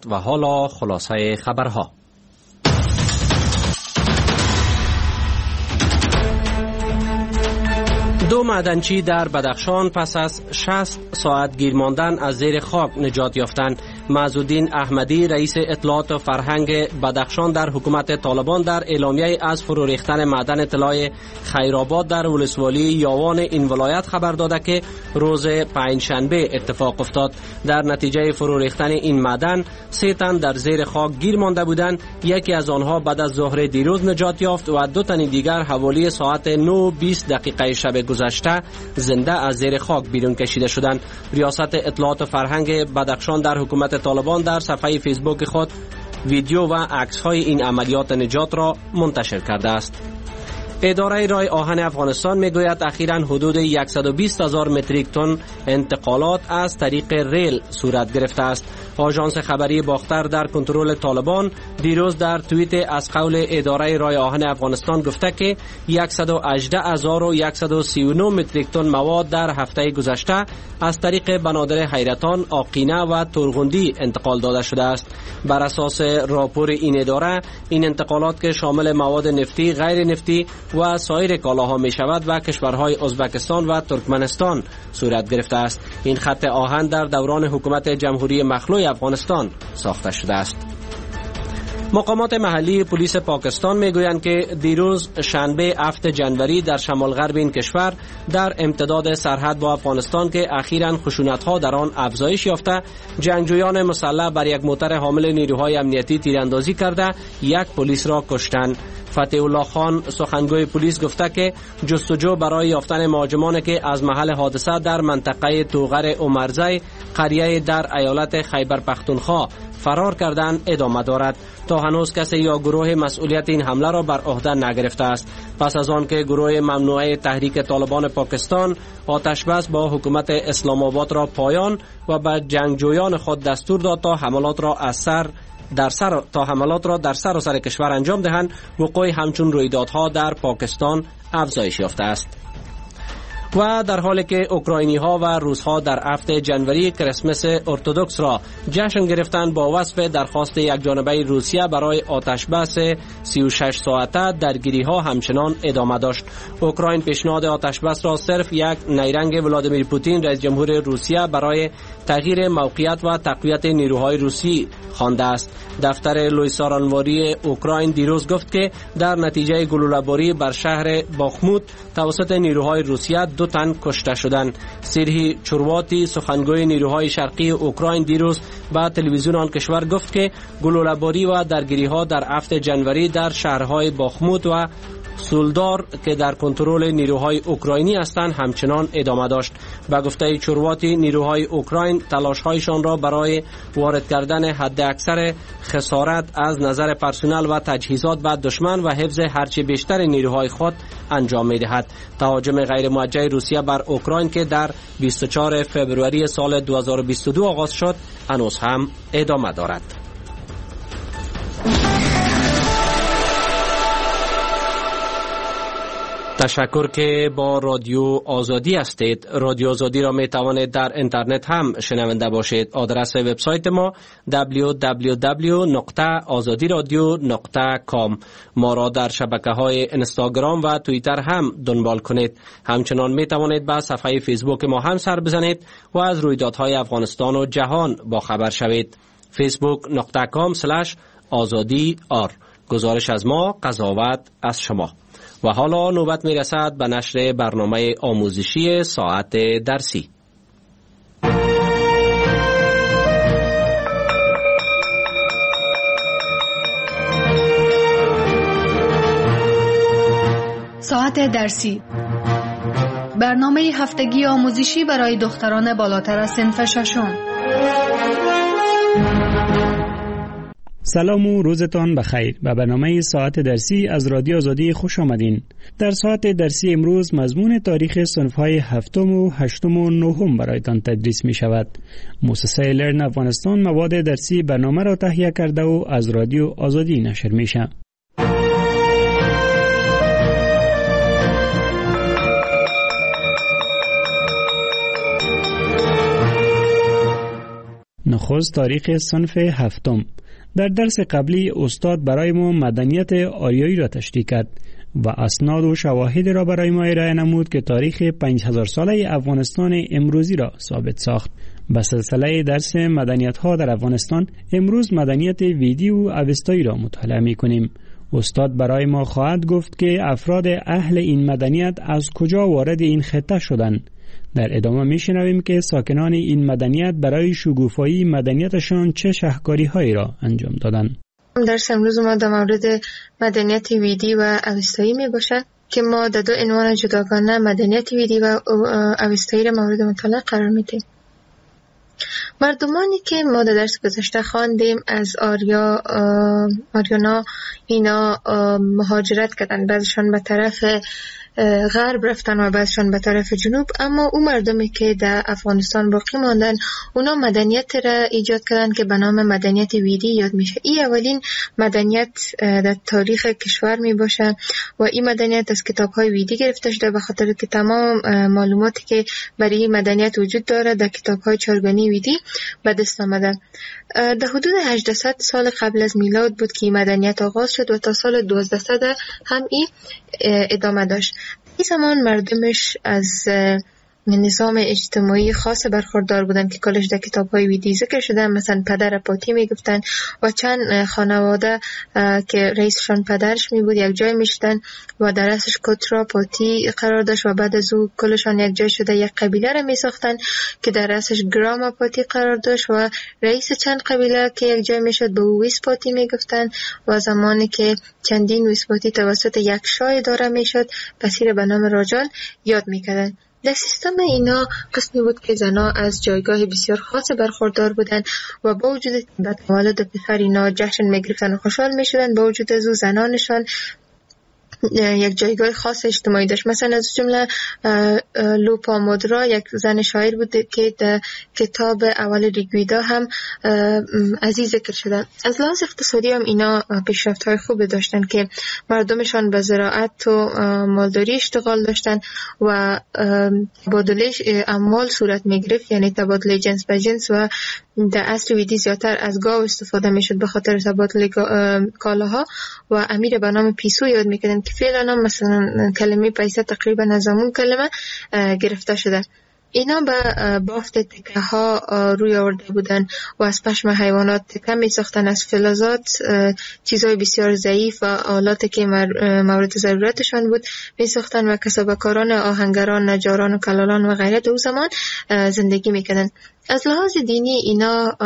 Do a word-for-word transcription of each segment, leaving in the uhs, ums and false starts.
و حالا خلاصه خبرها. دو معدنچی در بدخشان پس از شصت ساعت گیر ماندن از زیر خاک نجات یافتند. معزالدین احمدی رئیس اطلاعات و فرهنگ بدخشان در حکومت طالبان در اعلامیه از فرو ریختن معدن طلای خیرآباد در ولسوالی یاوان این ولایت خبر داده که روز پنجشنبه اتفاق افتاد. در نتیجه فرو ریختن این معدن سه تن در زیر خاک گیر مانده بودند. یکی از آنها بعد از ظهر دیروز نجات یافت و دو تن دیگر حوالی ساعت نه و بیست دقیقه شب گذشته زنده از زیر خاک بیرون کشیده شدند. ریاست اطلاعات و فرهنگ بدخشان در حکومت طالبان در صفحه فیسبوک خود ویدیو و عکس‌های این عملیات نجات را منتشر کرده است. اداره رای آهن افغانستان میگوید اخیراً حدود صد و بیست هزار متریک تن انتقالات از طریق ریل صورت گرفته است. آژانس خبری باختر در کنترل طالبان دیروز در توییت از قول اداره رای آهن افغانستان گفته که صد و هجده هزار و صد و سی و نه متریک تن مواد در هفته گذشته از طریق بنادر حیرتان، آقینه و ترغندی انتقال داده شده است. بر اساس راپور این اداره این انتقالات که شامل مواد نفتی، غیر نفتی و سایر کالاها می شود و کشورهای ازبکستان و ترکمنستان صورت گرفته است. این خط آهن در دوران حکومت جمهوری مخلوع افغانستان ساخته شده است. مقامات محلی پلیس پاکستان میگویند که دیروز شنبه هفتم جنوری در شمال غرب این کشور در امتداد سرحد با افغانستان که اخیراً خشونت‌ها در آن افزایش یافته، جنگجویان مسلح بر یک موتر حامل نیروهای امنیتی تیراندازی کرده یک پلیس را کشتند. فتح الله خان سخنگوی پلیس گفته که جستجو برای یافتن مهاجمانی که از محل حادثه در منطقه توغر عمرزی قریه در ایالت خیبر پختونخوا فرار کردن ادامه دارد. تا هنوز کسی یا گروه مسئولیت این حمله را بر عهده نگرفته است. پس از آن که گروه ممنوعه تحریک طالبان پاکستان آتش بس با حکومت اسلام آباد را پایان و به جنگجویان خود دستور داد تا حملات را از سر در سر تا حملات را در سراسر کشور انجام دهند، وقوع همچون رویدادها در پاکستان افزایش یافته است. و در حالی که اوکراینی ها و روس ها در هفتم جنوری کریسمس ارتدوکس را جشن گرفتند با وصف درخواست یکجانبه روسیه برای آتش بس سی و شش ساعته، درگیری ها همچنان ادامه داشت. اوکراین پیشنهاد آتش بس را صرف یک نیرنگ ولادیمیر پوتین رئیس جمهور روسیه برای تغییر موقعیت و تقویت نیروهای روسی خوانده است. دفتر لویسارانواری اوکراین دیروز گفت که در نتیجه گلوله‌باری بر شهر باخموت توسط نیروهای روسیه دو تن کشته شدند. سیرهی چورواتی سخنگوی نیروهای شرقی اوکراین دیروز به تلویزیون آن کشور گفت که گلوله‌باری و درگیری‌ها در هفتم جنوری در شهرهای باخموت و سولدار که در کنترل نیروهای اوکراینی هستند همچنان ادامه داشت. به گفته چورواتی نیروهای اوکراین تلاش‌هایشان را برای وارد کردن حد اکثر خسارت از نظر پرسنل و تجهیزات به دشمن و حفظ هرچه بیشتر نیروهای خود انجام می‌دهد. تهاجم غیر موجه روسیه بر اوکراین که در بیست و چهارم فوریه سال دو هزار و بیست و دو آغاز شد هنوز هم ادامه دارد. تشکر که با رادیو آزادی هستید. رادیو آزادی را می توانید در اینترنت هم شنونده باشید. آدرس وبسایت ما دبلیو دبلیو دبلیو نقطه آزادی رادیو نقطه کام. ما را در شبکه‌های اینستاگرام و توییتر هم دنبال کنید. همچنان می توانید به صفحه فیسبوک ما هم سر بزنید و از رویدادهای افغانستان و جهان با خبر شوید. فیسبوک نقطه کام سلش آزادی آر. گزارش از ما، قضاوت از شما. و حالا نوبت می رسد به نشر برنامه آموزشی ساعت درسی. ساعت درسی، برنامه هفتگی آموزشی برای دختران بالاتر از صنف ششم. سلام و روزتان بخیر. به برنامه ساعت درسی از رادیو آزادی خوش آمدین. در ساعت درسی امروز مضمون تاریخ صنف‌های هفتم و هشتم و نهم برایتان تدریس می شود. مؤسسه لرن افغانستان مواد درسی برنامه را تهیه کرده و از رادیو آزادی نشر می شود. نخست تاریخ صنف هفتم. در درس قبلی استاد برای ما مدنیت آریایی را تشریح کرد و اسناد و شواهد را برای ما ارائه نمود که تاریخ پنج هزار ساله افغانستان امروزی را ثابت ساخت. به سلسله درس مدنیت ها در افغانستان امروز مدنیت ویدی و اوستایی را مطالعه می کنیم. استاد برای ما خواهد گفت که افراد اهل این مدنیت از کجا وارد این خطه شدند. در ادامه می شنویم که ساکنان این مدنیت برای شگوفایی مدنیتشان چه شهکاری هایی را انجام دادند. درس امروز ما در مورد مدنیت ویدی و اوستایی می باشه که ما در دو عنوان جداگانه مدنیت ویدی و اوستایی را مورد مطالعه قرار میدیم. مردمانی که ما در درس گذشته خواندیم از آریا آریانا اینا مهاجرت کردن، بعضشان به طرف غرب رفتن و بعضشان به طرف جنوب، اما اون مردمی که در افغانستان باقی ماندن اونا مدنیت را ایجاد کردن که به نام مدنیت ویدی یاد میشه. این اولین مدنیت در تاریخ کشور می باشه و این مدنیت از کتاب های ویدی گرفته شده، به خاطر که تمام معلوماتی که برای این مدنیت وجود داره در کتاب های چارگانی ویدی به دست آمده. در حدود هجده سال قبل از میلاد بود که این مدنیت آغاز شد و تا سال دوازده هم این ادامه داشت. این زمان مردمش از نظام اجتماعی خاص برخوردار بودن که کلش در کتاب‌های ویدی ذکر شده، مثلا پدر پاتی میگفتن و چند خانواده که رئیسشان پدرش می بود یک جای میشدن و در اساس کترا پاتی قرار داشت و بعد از او کلشان یک جای شده یک قبیله را می ساختن که در اساس گراما پاتی قرار داشت و رئیس چند قبیله که یک جای میشد به او ویس پاتی میگفتن و زمانی که چندین ویس پاتی توسط یک شاه اداره میشد پسیر به نام راجال یاد میکردن. در سیستم اینا قسمی بود که زنها از جایگاه بسیار خاص برخوردار بودند و با وجود به تولد پسر اینا جشن میگرفتن و خوشحال میشدن، با وجود از او زنانشان یک جایگاه خاص اجتماعی داشت. مثلا از جمله لوپامودرا یک زن شاعر بود که در کتاب اول ریگویدا هم از این ذکر شده. از لحاظ اقتصادی هم اینا پیشرفت‌های خوب داشتن که مردمشان به زراعت و مالداری اشتغال داشتن و تبادله اموال صورت میگرفت، یعنی تبادله جنس به جنس، و در عصر ویدی زیادتر از گاو استفاده میشد به خاطر تبادل کالاها و امیر به نام پیسو یاد میکردن که فعلا هم مثلا کلمه پیسه تقریبا از همون کلمه گرفته شده. اینا به بافت تکه ها روی آورده بودن و از پشم حیوانات تکه می ساختن، از فلزات چیزهای بسیار ضعیف و آلاتی که مورد ضرورتشان بود می ساختن و کسبکاران آهنگران، نجاران و کلالان و غیره در زمان زندگی می کردن. از لحاظ دینی اینا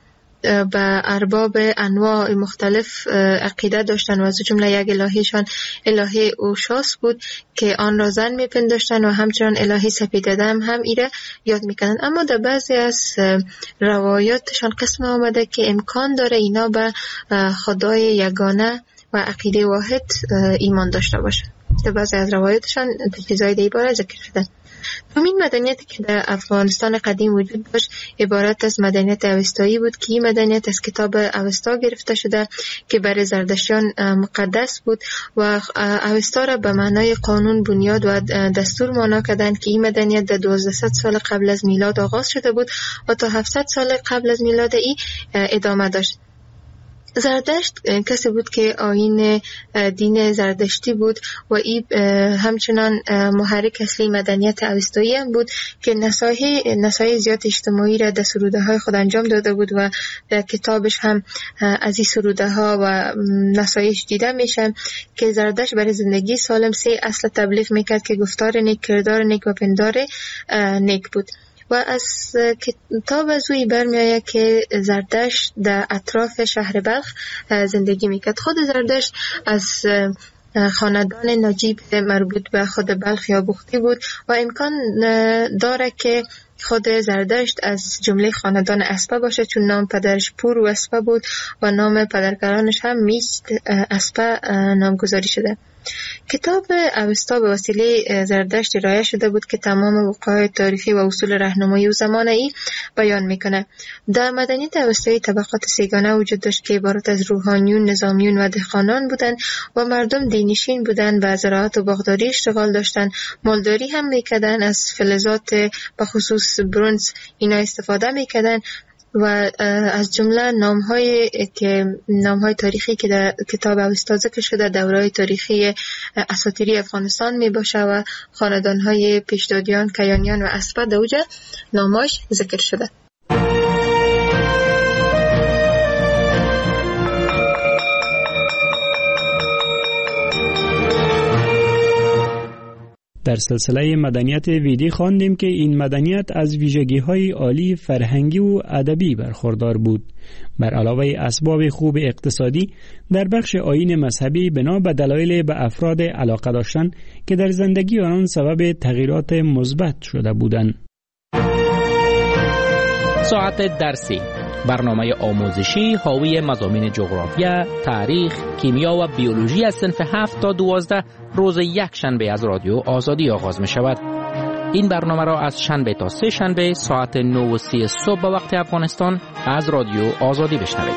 به ارباب انواع مختلف عقیده داشتن و از جمله یک الهیشان الهه اوشاس بود که آن را زن میپنداشتن و همچنان الهه سپیددم هم ایره یاد میکنن. اما در بعضی از روایاتشان قسم آمده که امکان داره اینا به خدای یگانه و عقیده واحد ایمان داشته باشه. در بعضی از روایاتشان چیزای دیگه باره ذکر شده. دومین مدنیتی که در افغانستان قدیم وجود داشت عبارت از مدنیت اوستایی بود که این مدنیت از کتاب اوستا گرفته شده که برای زردشتیان مقدس بود و اوستا را به معنای قانون، بنیاد و دستور معنا کردند که این مدنیت در دوازده سال قبل از میلاد آغاز شده بود و تا هفتصد سال قبل از میلاد ای ادامه داشت. زردشت کسی بود که آیین دین زردشتی بود و این همچنان محرک اصلی مدنیت اوستایی هم بود که نصایح نصایح زیاد اجتماعی را در سروده های خود انجام داده بود و در کتابش هم از این سروده ها و نصایح دیده میشه که زردشت برای زندگی سالم سه اصل تبلیغ میکرد که گفتار نیک، کردار نیک و پندار نیک بود. و از کتاب از اوی برمی آید که زردشت در اطراف شهر بلخ زندگی میکرد. خود زردشت از خاندان نجیب مربوط به خود بلخ یا بختی بود و امکان داره که خود زردشت از جمله خاندان اسپه باشه، چون نام پدرش پور و اسپه بود و نام پدرکرانش هم میشت اسپه نامگذاری شده. کتاب اوستا به وسیله زردشت ارائه شده بود که تمام وقایع تاریخی و اصول راهنمایی و زمان ای بیان میکنه. در مدنیت اوستایی طبقات سیگانه وجود داشت که عبارت از روحانیون، نظامیون و دهقانان بودند و مردم دینشین بودند و زراعت و باغداری اشتغال داشتند. مالداری هم میکردند، از فلزات به خصوص برنز اینا استفاده میکردند و از جمله نام‌های که نام‌های تاریخی که در کتاب اوستا ذکر شده دوره‌های تاریخی اساطیری افغانستان می باشه و خاندان‌های پیشدادیان، کیانیان و اسپد اوجه نام‌هاش ذکر شده. در سلسله مدنیت ویدی خواندیم که این مدنیت از ویژگی‌های عالی فرهنگی و ادبی برخوردار بود. بر علاوه اسباب خوب اقتصادی، در بخش آیین مذهبی بنا به دلایل به افراد علاقه داشتن که در زندگی آنان سبب تغییرات مثبت شده بودند. ساعت درسی، برنامه آموزشی حاوی مضامین جغرافیا، تاریخ، کیمیا و بیولوژی از صنف هفت تا دوازده روز یک شنبه از رادیو آزادی آغاز می شود. این برنامه را از شنبه تا سه شنبه ساعت نه و سی صبح به وقت افغانستان از رادیو آزادی بشنوید.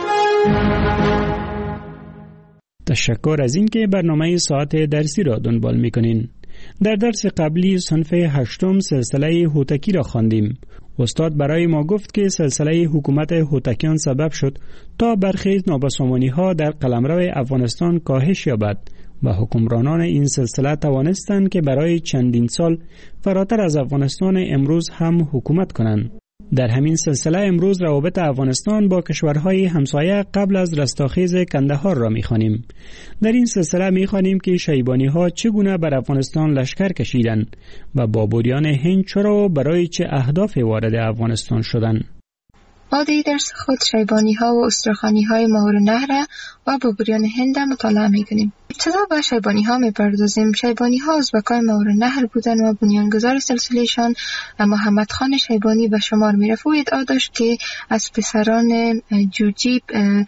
تشکر از اینکه برنامه ساعت درسی را دنبال می‌کنین. در درس قبلی صنف هشتم سلسله هوتکی را خواندیم. استاد برای ما گفت که سلسله حکومت هوتکیان سبب شد تا برخی نابسامانی‌ها در قلمرو افغانستان کاهش یابد و حکمرانان این سلسله توانستند که برای چندین سال فراتر از افغانستان امروز هم حکومت کنند. در همین سلسله امروز روابط افغانستان با کشورهای همسایه قبل از رستاخیز کندهار را می‌خوانیم. در این سلسله می‌خوانیم که شیبانی‌ها چگونه بر افغانستان لشکر کشیدند و بابریان هند چرا برای چه اهدافی وارد افغانستان شدند. ما در درس خود شیبانی‌ها و استرخانی‌های ماهور نهر و بابریان هند مطالعه می‌کنیم. ابتدا به شیبانی‌ها می‌پردازیم. شیبانی‌ها ازبکان ماهور نهر بودند و بنیانگذار سلسله‌شان محمد خان شیبانی به شمار می‌رفت. او ادعا داشت که از پسران جوجیب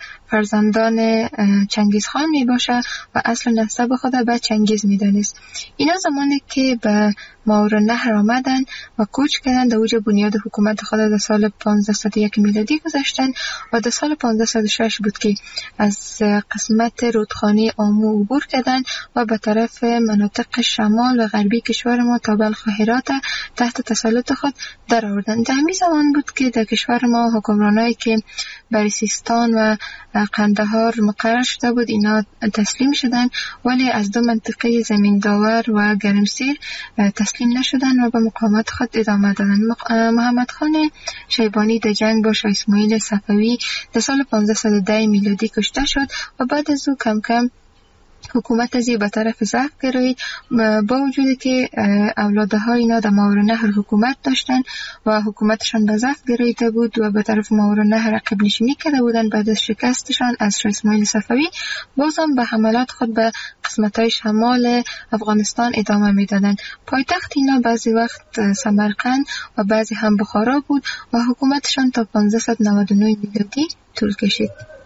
فرزندان چنگیز خان میباشه و اصل نسب خود به چنگیز میدانست. اینا زمانی که به ماهور نهر آمدن و کوچ کردن در اوج بنیاد حکومت خود در سال پانزده صد و یک میلادی گذاشتن و در سال پانزده صد و شش بود که از قسمت رودخانه آمو عبور کردن و به طرف مناطق شمال و غربی کشور ما تا بلخ و هرات تحت تسلط خود در آوردن. در همین زمان بود که در کشور ما حکمرانایی که بر سیستان و قندهار مقرر شده بود اینا تسلیم شدن، ولی از دو منطقه زمین داور و گرمسیر تسلیم نشدن و به مقاومت خود ادامه دادن. محمد خان شیبانی در جنگ با شاه اسماعیل صفوی در سال پانزده صد و ده میلادی کشته شد و بعد از او کم کم حکومت ازی به طرف ضعف گرایید، با وجودی که اولادها اینا در ماهور نهر حکومت داشتن و حکومتشان به ضعف گراییده بود و به طرف ماهور نهر عقب نشینی کرده بودن. بعد از شکستشان از شاه اسماعیل صفوی بازم به حملات خود به قسمت‌های شمال افغانستان ادامه میدادند. پایتخت اینا بعضی وقت سمرقند و بعضی هم بخارا بود و حکومتشان تا پانزده صد و نود و نه میلادی طول کشید.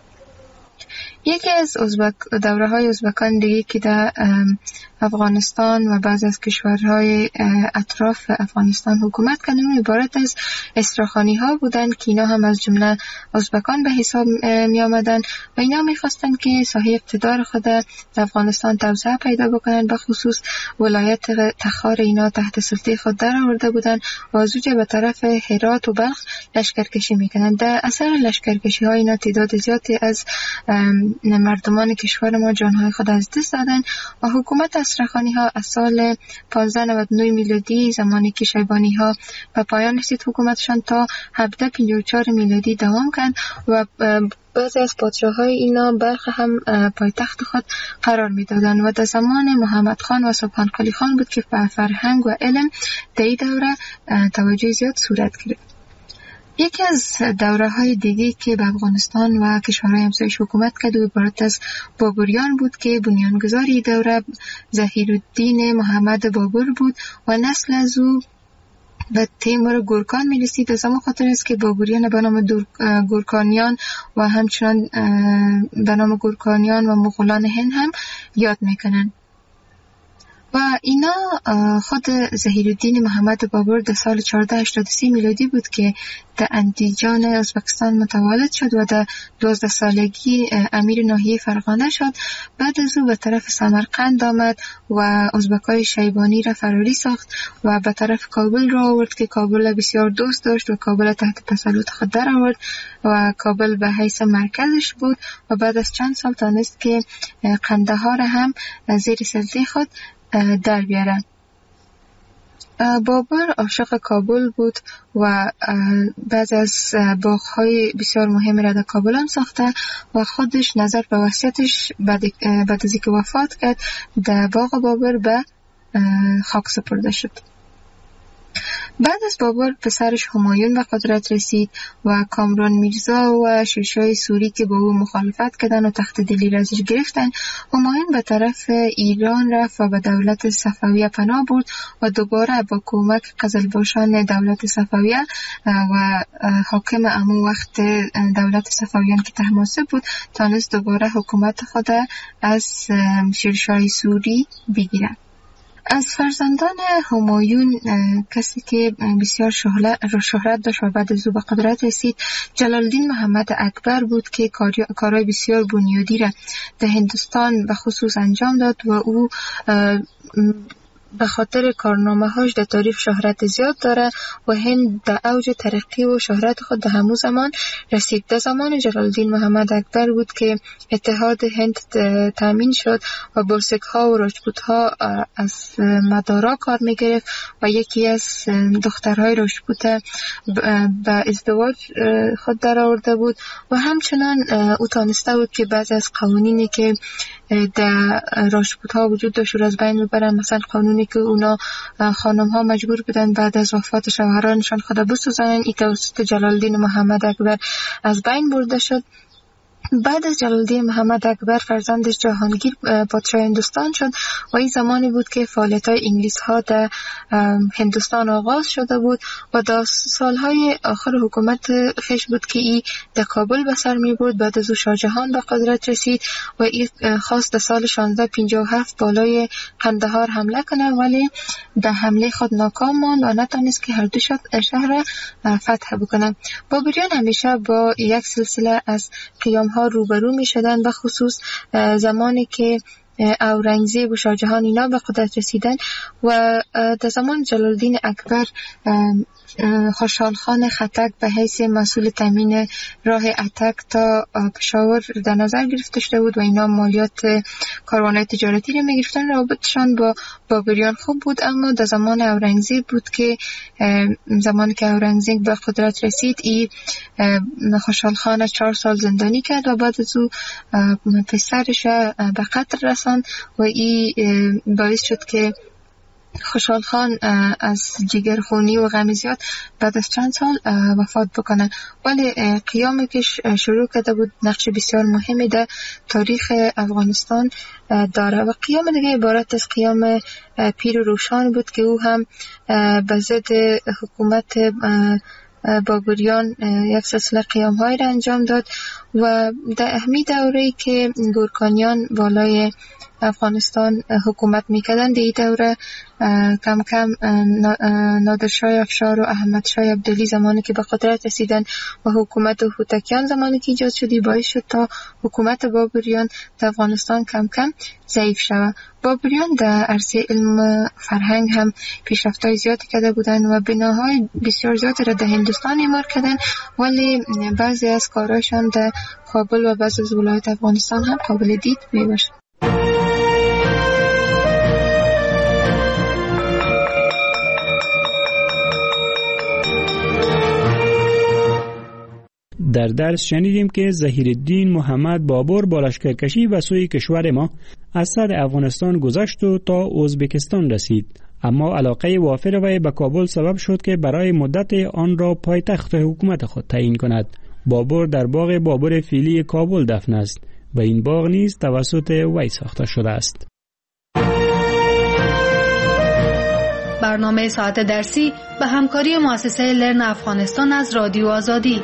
یکی از ازبک دوره های ازبکان دیگه که در افغانستان و بعض از کشورهای اطراف افغانستان حکومت کردن عبارت از استراخانی ها بودند که اینا هم از جمله ازبکان به حساب می آمدن و اینا می خواستن که ساحه اقتدار خود در افغانستان توسعه پیدا بکنن. به خصوص ولایت تخار اینا تحت سلطه خود در آورده بودن و از اونجا به طرف هرات و بلخ لشکرکشی میکنن. در اثر لشکرکشی ها اینا تعداد زیادی از مردمان کشور ما جانهای خود از دست دادن و حکومت استرخانی ها از سال پانزده نود و نه میلادی زمانی که شیبانی ها به پایان رسید حکومتشان تا هفده پنجاه و چهار میلادی دوام کرد و بعضی از پادشاه‌های اینا بلخ هم پایتخت خود قرار میدادن و در زمان محمد خان و سبحان قلی خان بود که به فرهنگ و علم در این دوره توجه زیاد صورت گرفت. یکی از دوره های دیگه که به افغانستان و کشورهای همسایش حکومت کرد و عبارت از بابریان بود که بنیانگذاری دوره ظهیرالدین محمد بابر بود و نسل از او به تیمور گورکان می رسید. از همون خاطر است که بابریان به نام گورکانیان و همچنان به نام گورکانیان و مغولان هند هم یاد میکنن. و اینا خود ظهیرالدین محمد بابر در سال چهارده هشتاد و سه میلادی بود که در اندیجان ازبکستان متولد شد و در دوازده سالگی امیر ناحیه فرغانه شد. بعد از او به طرف سمرقند آمد و ازبکای شیبانی را فراری ساخت و به طرف کابل را آورد که کابل بسیار دوست داشت و کابل تحت تسلط خود در آورد و کابل به حیث مرکزش بود و بعد از چند سال تانست که قندهار هم زیر سلطه خود در بیاره. بابر عاشق کابل بود و بعض از باغ‌های بسیار مهم را در کابل هم ساخته و خودش نظر به وصیتش بعد از اینکه وفات کرد در باغ بابر به خاک سپرده شد. بعد از بابر پسرش همایون به قدرت رسید و کامران میرزا و شیرشاه سوری که با او مخالفت کردن و تخت دلی را ازش گرفتن، همایون به طرف ایران رفت و به دولت صفویه پناه برد و دوباره با کمک قزلباشان دولت صفویه و حاکم امو وقت دولت صفویان که طهماسب بود تانست دوباره حکومت خود از شیرشاه سوری بگیرد. از فرزندان همایون کسی که بسیار شهرت داشت و بعد از او به قدرت رسید جلالالدین محمد اکبر بود که کارهای بسیار بنیادی را در هندوستان به خصوص انجام داد و او به خاطر کارنامه هاش در تاریخ شهرت زیاد داره و هند در اوج ترقی و شهرت خود در همون زمان رسید. در زمان جلالالدین محمد اکبر بود که اتحاد هند تامین شد و بلسک ها و راجپوت ها از مدارا کار می گرفت و یکی از دخترهای راجپوت به ازدواج خود در آورده بود و همچنان او تانسته بود که بعضی از قوانینی که در راجپوت ها وجود داشت رو از بین ببرن، مثلا قانونی که اونا خانم ها مجبور بودن بعد از وفات شوهرانشان خود بسوزنن، این توسط جلالالدین محمد اکبر از بین برده شد. بعد از جلالالدین محمد اکبر فرزندش جهانگیر پادشاه هندوستان شد و این زمانی بود که فعالیت‌های انگلیس ها در هندوستان آغاز شده بود و در سالهای آخر حکومت خیش بود که این در کابل به سر می برد. بعد از او شاه جهان به قدرت رسید و این خواست در سال شانزده پنجاه و هفت بالای قندهار حمله کنه ولی در حمله خود ناکام ماند و نتونست که هر دو شهر را فتح بکنه. بابریان همیشه با یک سلسله از قیام ها روبرو می شدن، به خصوص زمانی که اورنگزیب و شاه جهان اینا به قدرت رسیدن و در زمان جلالالدین اکبر خوشحال خان خټک به حیث مسئول تامین راه اتک تا پشاور در نظر گرفته شده بود و اینا مالیات کاروان‌های تجارتی رو می‌گرفتن. رابطشان با بابریان خوب بود، اما در زمان اورنگزیب بود که زمانی که اورنگزیب به قدرت رسید ای خوشحال خان چهار سال زندانی کرد و بعد از او پسرش به قتل رساند و ای باعث شد که خوشحال خان از جگرخونی و غم زیاد بعد از چند سال وفات بکنه. ولی قیامی که شروع کرده بود نقش بسیار مهمی در تاریخ افغانستان داره و قیام دیگه عبارت از قیام پیر روشان بود که او هم به ضد حکومت بابریان یک سلسله قیام های را انجام داد و در اهمی دوره‌ای که گورکانیان بالای افغانستان حکومت میکردن در این دوره کم کم نادرشاه افشار و احمد شاه عبدالی زمانی که به قدرت رسیدن و حکومت هوتکیان زمانی که ایجاد شدی باعث شد تا حکومت بابریان در افغانستان کم کم ضعیف شود. بابریان در عرصه علم فرهنگ هم پیشرفت‌های زیادی کرده بودند و بناهای بسیار زیادی را در هندوستان اعمار کردند، ولی بعضی از کارهاشان در کابل و بعضی از ولایات افغانستان هم قابل دید میباشد. در درس شنیدیم که ظهیرالدین محمد بابر با لشکرکشی به سوی کشور ما از صد افغانستان گذشت و تا ازبکستان رسید، اما علاقه وافر وی به کابل سبب شد که برای مدت آن را پایتخت حکومت خود تعیین کند. بابر در باغ بابر فیلی کابل دفن است و این باغ نیز توسط وی ساخته شده است. برنامه ساعت درسی به همکاری مؤسسه لرن افغانستان از رادیو آزادی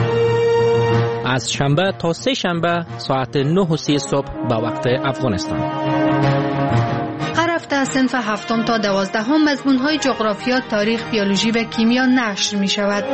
از شنبه تا سه شنبه ساعت نه و سی صبح به وقت افغانستان. هر هفته هفته از صنف هفتم تا دوازدهم مضمون‌های جغرافیا، تاریخ، بیولوژی و کیمیا نشر می‌شود.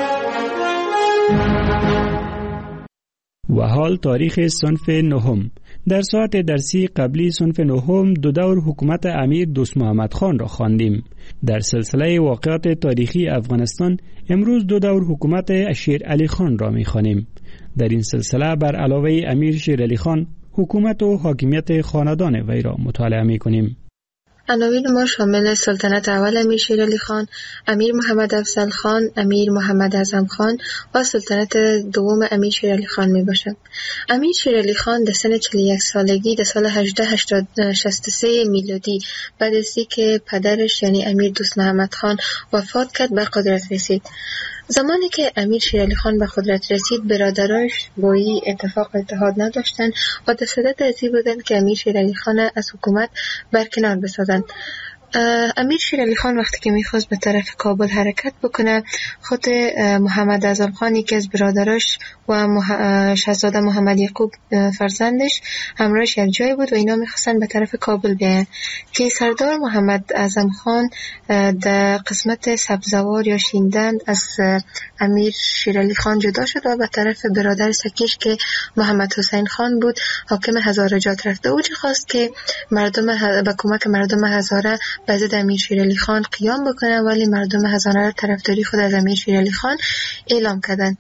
و حال تاریخ صنف نهم. در ساعت درسی قبلی صنف نهم دو دور حکومت امیر دوست محمد خان را خواندیم. در سلسله واقعات تاریخی افغانستان امروز دو دور حکومت شیر علی خان را می‌خوانیم. در این سلسله بر علاوه امیر شیر علی خان حکومت و حاکمیت خاندان وی را مطالعه می‌کنیم. عناوین ما شامل سلطنت اول امیر شیر علی خان، امیر محمد افضل خان، امیر محمد اعظم خان و سلطنت دوم امیر شیر علی خان می باشد. امیر شیر علی خان در سن چهل و یک سالگی در سال هزار و هشتصد و شصت و سه میلادی بعد از اینکه پدرش یعنی امیر دوست محمد خان وفات کرد به قدرت رسید. زمانی که امیر شیر علی خان به قدرت رسید برادرایش با این اتفاق اتحاد نداشتند و در صدد از این بودند که امیر شیر علی خان از حکومت برکنار بسازند. امیر شیر علی خان وقتی که میخواست به طرف کابل حرکت بکنه خود محمد اعظم خان یکی از برادراش و مح... شاهزاده محمد یعقوب فرزندش همراهش یک جای بود و اینا میخواستن به طرف کابل بیاین که سردار محمد اعظم خان در قسمت سبزوار یا شیندند از امیر شیر علی خان جدا شد و به طرف برادر سکیش که محمد حسین خان بود حاکم هزاره جات رفته. او چه خواست که مردم ه... به کمک مردم هزاره به ضد امیر شیر علی خان قیام بکنه، ولی مردم هزاره را طرفداری خود از امیر شیر علی خان اعلام کردند.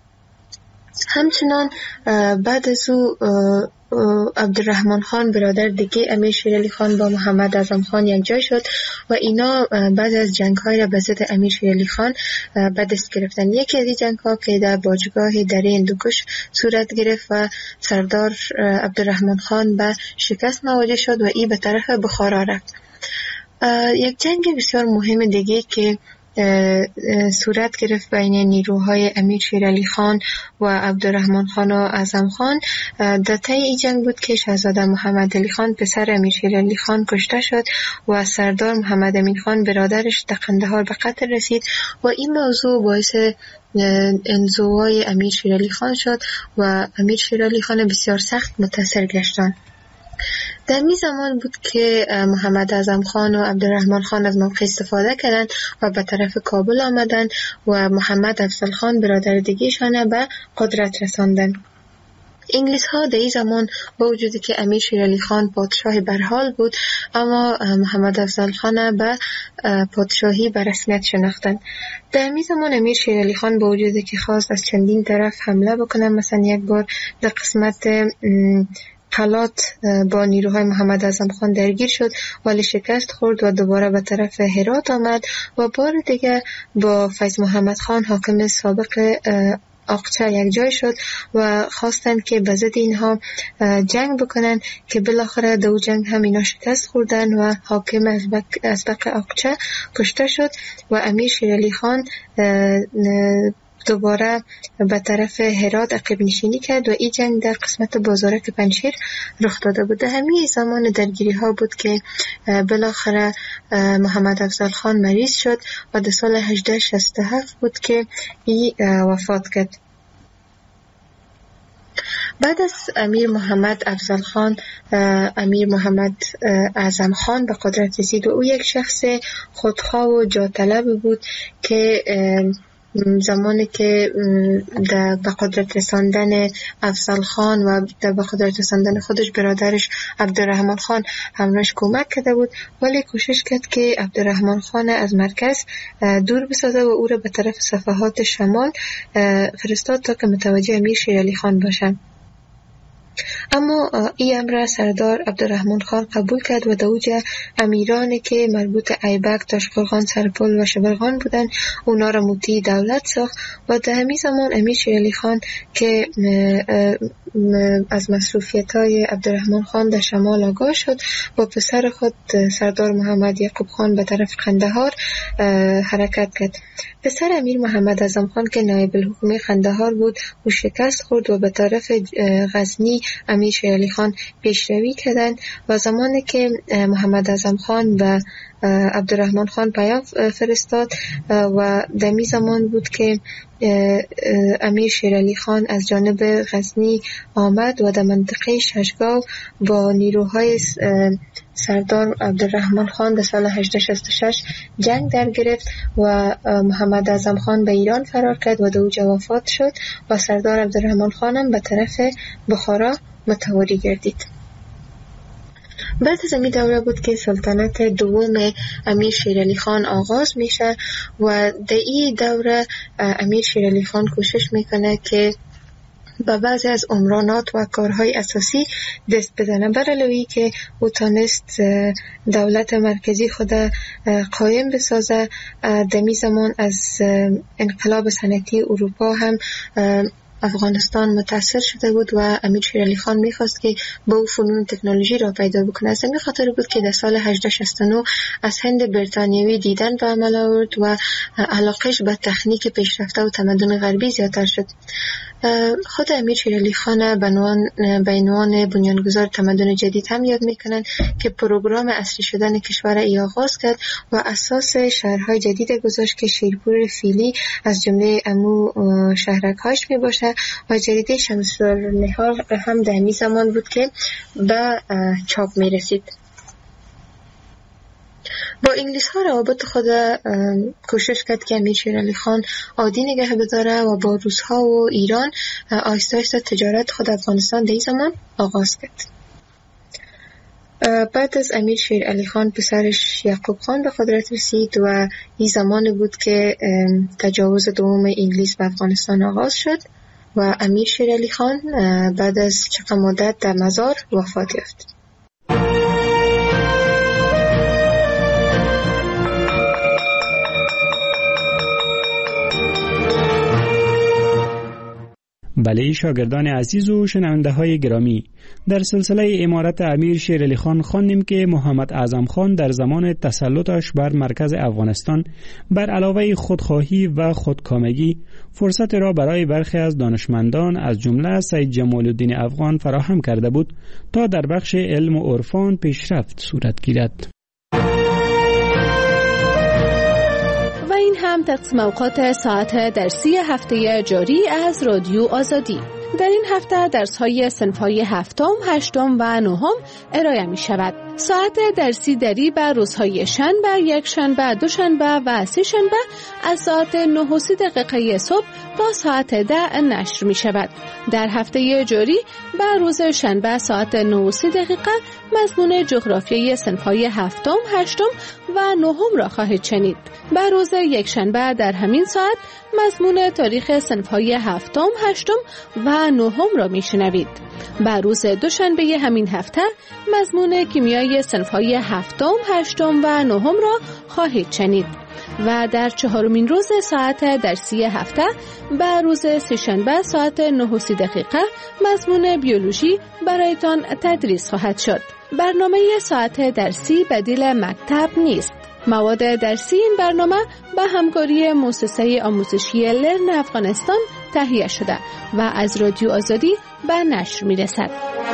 همچنان بعد از او عبدالرحمن خان برادر دیگه امیر شیر علی خان با محمد اعظم خان یک جای شد و اینا بعد از جنگ‌های را به ضد امیر شیر علی خان به دست گرفتن. یکی از این جنگ‌ها که در باجگاه دره هندوکش صورت گرفت و سردار عبدالرحمن خان به شکست مواجه شد و این به طرف بخارا رفت. یک جنگ بسیار مهم دیگه که صورت گرفت بین نیروهای امیر شیر علی خان و عبدالرحمن خان و اعظم خان در طی این جنگ بود که شاهزاده محمد علی خان پسر امیر شیر علی خان کشته شد و سردار محمد امین خان برادرش در قندهار به قتل رسید و این موضوع باعث انزوای امیر شیر علی خان شد و امیر شیر علی خان بسیار سخت متاثر گشتند. در می زمان بود که محمد اعظم خان و عبدالرحمن خان از موقع استفاده کردند و به طرف کابل آمدند و محمد افضل خان برادر دیگه‌شان به قدرت رساندند. انگلیس ها در این زمان با وجودی که امیر شیر علی خان پادشاه برحال بود اما محمد افضل خان به پادشاهی به رسمیت شناختند. در این زمان امیر شیر علی خان با وجودی که خواست از چندین طرف حمله بکنه، مثلا یک بار در قسمت قلات با نیروهای محمد اعظم خان درگیر شد ولی شکست خورد و دوباره به طرف هرات آمد و بار دیگه با فیض محمد خان حاکم سابق اقچه یک جای شد و خواستند که به ضد اینها جنگ بکنن که بالاخره دو جنگ هم اینا شکست خوردن و حاکم ازبق اقچه کشته شد و امیر شیر علی خان دوباره به طرف هرات عقب نشینی کرد و این جنگ در قسمت بازارک پنجشیر رخ داده بود. همین زمان درگیری ها بود که بالاخره محمد افضل خان مریض شد و در سال هزار و هشتصد و شصت و هفت بود که این وفات کرد. بعد از امیر محمد افضل خان امیر محمد اعظم خان به قدرت رسید و او یک شخص خودخواه و جاطلب بود که زمانی که در به قدرت رساندن افضل خان و در به قدرت رساندن خودش برادرش عبدالرحمن خان همراهش کمک کرده بود، ولی کوشش کرد که عبدالرحمن خان از مرکز دور بسازه و او را به طرف صفحات شمال فرستاد تا که متوجه امیر شیر علی خان باشند. اما این امر سردار عبدالرحمن خان قبول کرد و دوجه امیرانی که مربوط ایبک، تاشقرغان، سرپل و شبرغان بودند اونا را مطیع دولت ساخت و در همین زمان امیر شیر علی خان که از مصروفیت های عبدالرحمن خان در شمال آگاه شد با پسر خود سردار محمد یعقوب خان به طرف قندهار حرکت کرد. پسر امیر محمد اعظم خان که نایب الحکومه قندهار بود او شکست خورد و به طرف غزنی امیر امیر شیر علی خان پیشروی کردند و زمانی که محمد اعظم خان و عبدالرحمن خان پیام فرستاد و دمی زمان بود که امیر شیر علی خان از جانب غزنی آمد و در منطقه ششگاو با نیروهای سردار عبدالرحمن خان در سال هجده شصت و شش جنگ در گرفت و محمد اعظم خان به ایران فرار کرد و در اوجه وفات شد و سردار عبدالرحمن خان هم به طرف بخارا متواری گردید. بعد از این دوره بود که سلطنت دوم امیر شیر علی خان آغاز میشه و در این دوره امیر شیر علی خان کوشش میکنه که با بعضی از عمرانات و کارهای اساسی دست بزنه، بر علاوه که او تانست دولت مرکزی خود قایم بسازه. دمی زمان از انقلاب صنعتی اروپا هم افغانستان متاثر شده بود و امیر شیر علی خان میخواست که با او فنون تکنولوژی را پیدا بکنه. از این خاطر بود که در سال هجده شصت و نه از هند بریتانیایی دیدن به عمل آورد و علاقش به تکنیک پیشرفته و تمدن غربی زیادتر شد. خود امیر شیر علی خان به عنوان بنیانگذار تمدن جدید هم یاد میکنند که پروگرام اصلی شدن کشور ای آغاز کرد و اساس شهرهای جدید گذاشت که شیرپور فیلی از جمله امو شهرک‌هاش می باشه و جریده شمس النهار هم در همین زمان بود که به چاپ می رسید. با انگلیس ها روابط خود کوشش کرد که امیر شیر علی خان عادی نگه بداره و با روس ها و ایران آهسته آهسته تجارت خود افغانستان در این زمان آغاز کرد. بعد از امیر شیر علی خان پسرش یعقوب خان به قدرت رسید و این زمان بود که تجاوز دوم انگلیس به افغانستان آغاز شد و امیر شیر علی خان بعد از چند مدت در مزار وفات یافت. بله شاگردان عزیز و شنونده های گرامی، در سلسله امارت امیر شیر علی خان خواندیم که محمد اعظم خان در زمان تسلطش بر مرکز افغانستان بر علاوه خودخواهی و خودکامگی فرصت را برای برخی از دانشمندان از جمله سید جمال الدین افغان فراهم کرده بود تا در بخش علم و عرفان پیشرفت صورت گیرد. و این هم تقسیم اوقات ساعت درسی هفته جاری از رادیو آزادی. در این هفته درس‌های صنف‌های هفتم، هشتم و نهم ارائه می‌شود. ساعت درسی دری بر روزهای شنبه، یک شنبه، دو شنبه و سه شنبه از ساعت نه و سی دقیقه صبح تا ساعت ده نشر می‌شود. در هفته جاری بر روز شنبه ساعت نه و سی دقیقه مضمون جغرافیای صنف‌های هفتم، هشتم و نهم را خواهید شنید. بر روز یک شنبه در همین ساعت مضمون تاریخ صنف‌های هفتم، هشتم و نهم را میشنوید. بر روز دوشنبه همین هفته مضمون کیمیای صنف‌های هفتم، هشتم و نهم را خواهید شنید. و در چهارمین روز ساعت درسی هفته بر روز سه‌شنبه ساعت نه و سی دقیقه مضمون بیولوژی برایتان تدریس خواهد شد. برنامه ساعت درسی بدیل مکتب نیست. مواد درسی این برنامه به همکاری مؤسسه آموزشی لرن افغانستان تهیه شده و از رادیو آزادی به نشر می‌رسد.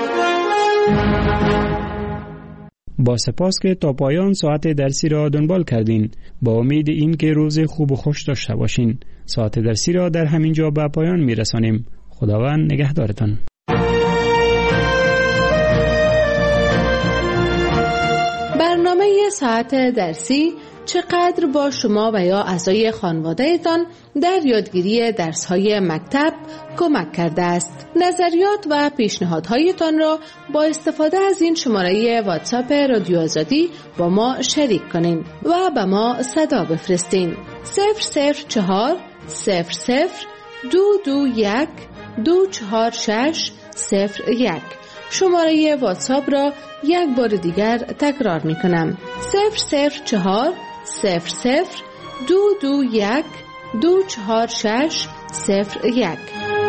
با سپاس که تا پایان ساعت درسی را دنبال کردین. با امید این که روز خوب و خوش داشته باشین. ساعت درسی را در همین جا به پایان می‌رسانیم. خداوند نگهدارتان. برنامه ساعت درسی چقدر با شما و یا اعضای خانواده‌تان در یادگیری درس‌های مکتب کمک کرده است. نظریات و پیشنهادهایتان را با استفاده از این شماره واتساپ رادیو آزادی با ما شریک کنین و به ما صدا بفرستین. صفر صفر چهار صفر صفر دو دو یک دو چهار شش صفر یک. شماره واتساپ را یک بار دیگر تکرار می کنم. صفر صفر چهار صفر صفر دو دو یک دو چهار شش صفر یک.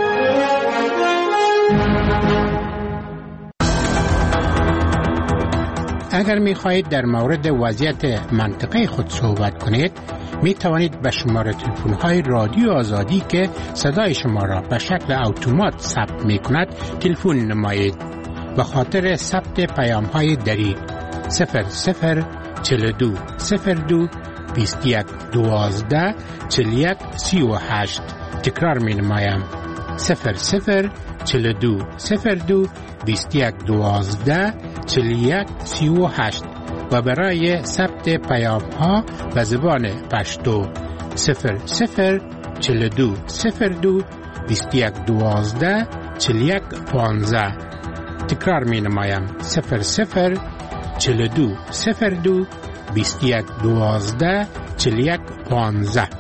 اگر می خواهید در مورد وضعیت منطقه خود صحبت کنید، می توانید به شماره تلفن های رادیو آزادی که صدای شما را به شکل اتومات ثبت می کند تلفن نمایید. به خاطر ثبت پیام های دریغ صفر صفر چهل و دو صفر دو بیست و یک دوازده چهل و یک سی و هشت. تکرار می نمایم صفر صفر چهل و دو صفر دو بیست و یک دوازده چهل و یک سی و هشت و برای ثبت پیام ها به زبان پشتو صفر صفر چهل و دو صفر دو بیست و یک دوازده چهل و یک پانزده. تکرار می نمایم صفر صفر چهل و دو صفر دو بیست و یک دوازده چهل و یک پانزده.